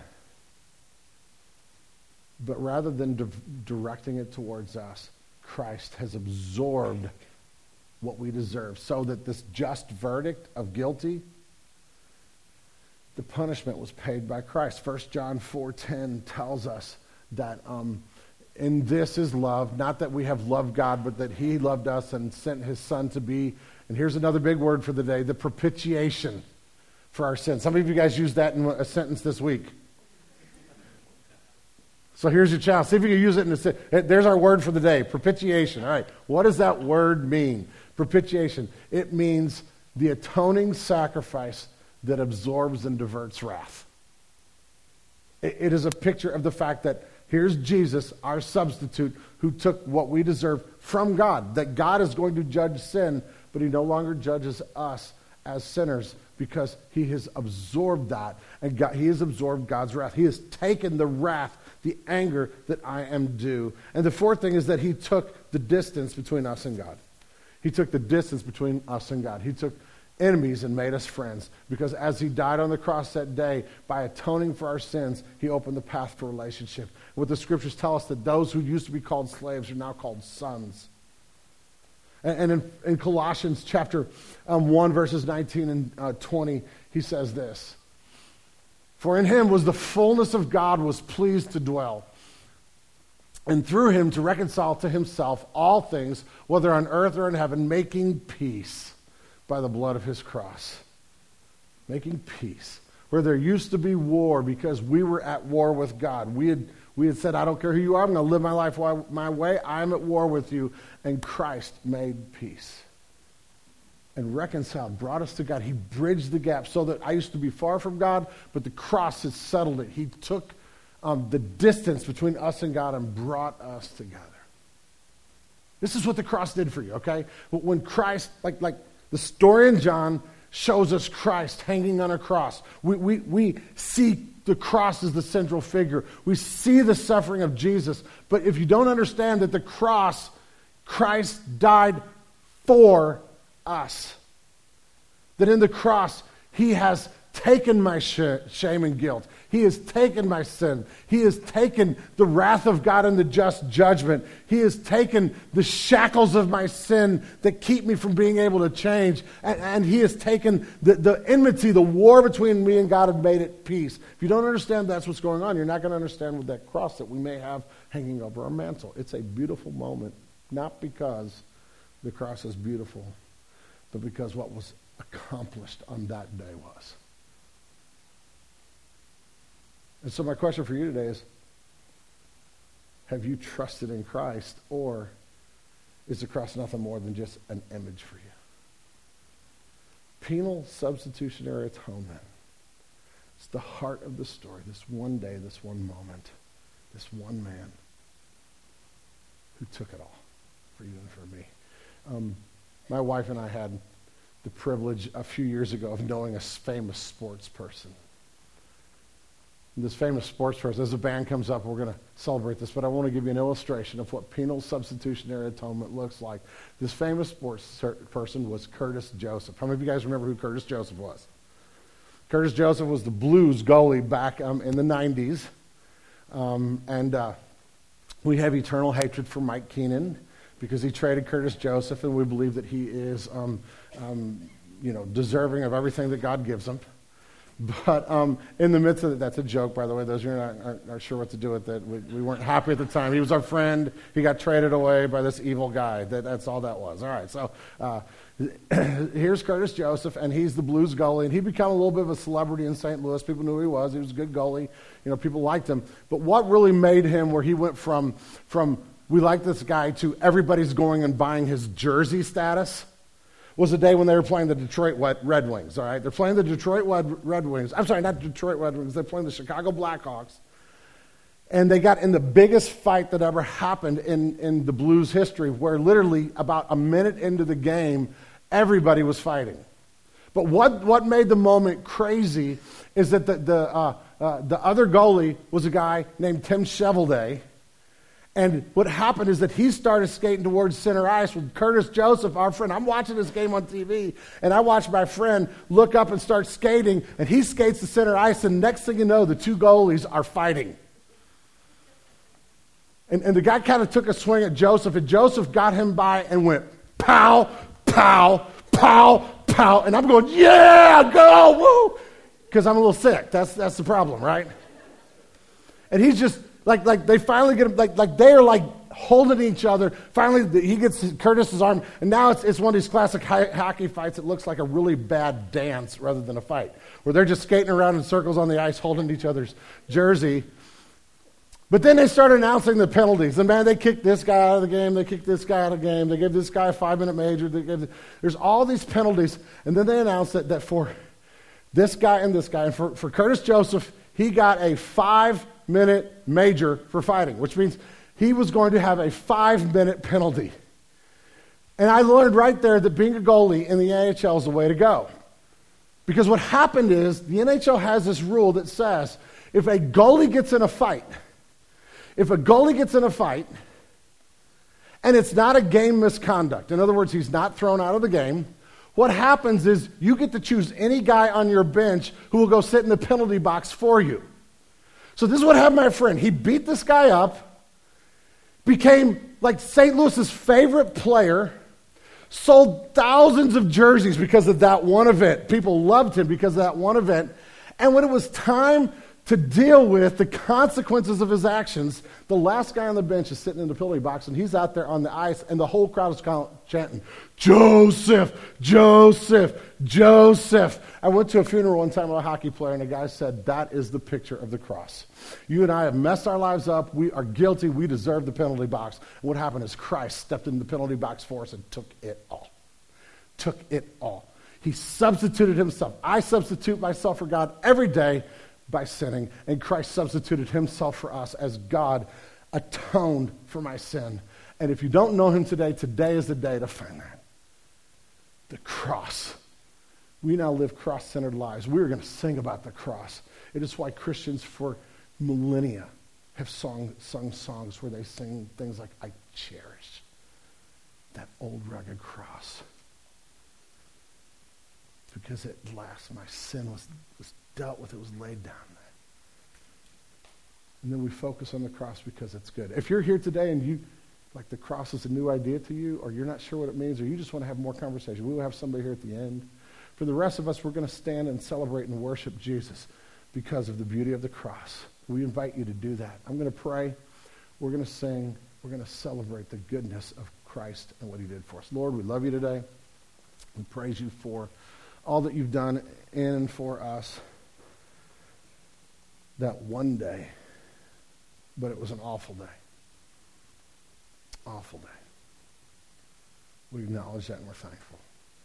But rather than directing it towards us, Christ has absorbed what we deserve, so that this just verdict of guilty, the punishment was paid by Christ. 1 John 4:10 tells us that in this is love, not that we have loved God, but that he loved us and sent his son to be, and here's another big word for the day, the propitiation for our sins. Some of you guys used that in a sentence this week. So here's your challenge. See if you can use it in a sentence. There's our word for the day, propitiation. All right, what does that word mean? Propitiation. It means the atoning sacrifice that absorbs and diverts wrath. It is a picture of the fact that here's Jesus, our substitute, who took what we deserve from God. That God is going to judge sin, but he no longer judges us as sinners because he has absorbed that. And he has absorbed God's wrath. He has taken the wrath, the anger that I am due. And the fourth thing is that he took the distance between us and God. He took the distance between us and God. He took enemies and made us friends. Because as he died on the cross that day, by atoning for our sins, he opened the path for relationship. What the scriptures tell us, that those who used to be called slaves are now called sons. And in Colossians chapter 1, verses 19 and 20, he says this. For in him was the fullness of God was pleased to dwell, and through him to reconcile to himself all things, whether on earth or in heaven, making peace by the blood of his cross. Making peace. Where there used to be war because we were at war with God. We had said, I don't care who you are, I'm going to live my life my way. I'm at war with you. And Christ made peace. And reconciled, brought us to God. He bridged the gap so that I used to be far from God, but the cross has settled it. He took the distance between us and God and brought us together. This is what the cross did for you, okay? When Christ, like the story in John shows us Christ hanging on a cross. We see the cross as the central figure. We see the suffering of Jesus. But if you don't understand that the cross, Christ died for us. That in the cross, he has taken my shame and guilt. He has taken my sin. He has taken the wrath of God and the just judgment. He has taken the shackles of my sin that keep me from being able to change. And he has taken the enmity, the war between me and God, and made it peace. If you don't understand that's what's going on, you're not going to understand with that cross that we may have hanging over our mantle. It's a beautiful moment, not because the cross is beautiful, but because what was accomplished on that day was. And so my question for you today is, have you trusted in Christ, or is the cross nothing more than just an image for you? Penal substitutionary atonement. It's the heart of the story, this one day, this one moment, this one man who took it all for you and for me. My wife and I had the privilege a few years ago of knowing a famous sports person. This famous sports person, as the band comes up, we're going to celebrate this, but I want to give you an illustration of what penal substitutionary atonement looks like. This famous sports person was Curtis Joseph. How many of you guys remember who Curtis Joseph was? Curtis Joseph was the Blues goalie back in the 90s. We have eternal hatred for Mike Keenan because he traded Curtis Joseph, and we believe that he is deserving of everything that God gives him. But in the midst of it, that's a joke, by the way. Those of you who aren't sure what to do with it, we weren't happy at the time. He was our friend. He got traded away by this evil guy. That's all that was. All right, so here's Curtis Joseph, and he's the Blues goalie, and he became a little bit of a celebrity in St. Louis. People knew who he was. He was a good goalie. People liked him. But what really made him where he went from we like this guy to everybody's going and buying his jersey status was the day when they were playing the Detroit Red Wings, all right? They're playing the Detroit Red Wings. I'm sorry, not Detroit Red Wings. They're playing the Chicago Blackhawks. And they got in the biggest fight that ever happened in the Blues history, where literally about a minute into the game, everybody was fighting. But what made the moment crazy is that the other goalie was a guy named Tim Chevelday. And what happened is that he started skating towards center ice with Curtis Joseph, our friend. I'm watching this game on TV, and I watch my friend look up and start skating, and he skates to center ice, and next thing you know, the two goalies are fighting. And the guy kind of took a swing at Joseph, and Joseph got him by and went, pow, pow, pow, pow. And I'm going, yeah, go, woo! Because I'm a little sick. That's the problem, right? And he's just... Like they finally get him, like they are like holding each other. Finally, he gets Curtis's arm, and now it's one of these classic hockey fights that looks like a really bad dance rather than a fight, where they're just skating around in circles on the ice, holding each other's jersey. But then they start announcing the penalties. And man, they kicked this guy out of the game, they kicked this guy out of the game, they gave this guy a 5-minute major. There's all these penalties, and then they announce that for this guy and this guy, and for Curtis Joseph, he got a 5-minute major for fighting, which means he was going to have a 5-minute penalty. And I learned right there that being a goalie in the NHL is the way to go. Because what happened is the NHL has this rule that says if a goalie gets in a fight, and it's not a game misconduct, in other words, he's not thrown out of the game, what happens is you get to choose any guy on your bench who will go sit in the penalty box for you. So this is what happened to my friend. He beat this guy up, became like St. Louis's favorite player, sold thousands of jerseys because of that one event. People loved him because of that one event. And when it was time to deal with the consequences of his actions, the last guy on the bench is sitting in the penalty box, and he's out there on the ice, and the whole crowd is chanting, Joseph, Joseph, Joseph. I went to a funeral one time of a hockey player, and a guy said, that is the picture of the cross. You and I have messed our lives up. We are guilty. We deserve the penalty box. And what happened is Christ stepped in the penalty box for us and took it all. Took it all. He substituted himself. I substitute myself for God every day by sinning, and Christ substituted himself for us as God atoned for my sin. And if you don't know him today, today is the day to find that. The cross. We now live cross-centered lives. We're going to sing about the cross. It is why Christians for millennia have sung songs where they sing things like, I cherish that old rugged cross. Because at last my sin was dealt with, it was laid down there. And then we focus on the cross because it's good. If you're here today and you, like the cross is a new idea to you, or you're not sure what it means, or you just want to have more conversation, we will have somebody here at the end. For the rest of us, we're going to stand and celebrate and worship Jesus because of the beauty of the cross. We invite you to do that. I'm going to pray. We're going to sing. We're going to celebrate the goodness of Christ and what he did for us. Lord, we love you today. We praise you for all that you've done in and for us. That one day, but it was an awful day. Awful day. We acknowledge that and we're thankful.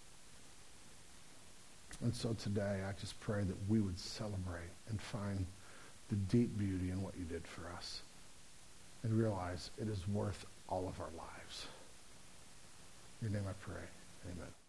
And so today, I just pray that we would celebrate and find the deep beauty in what you did for us and realize it is worth all of our lives. In your name I pray. Amen.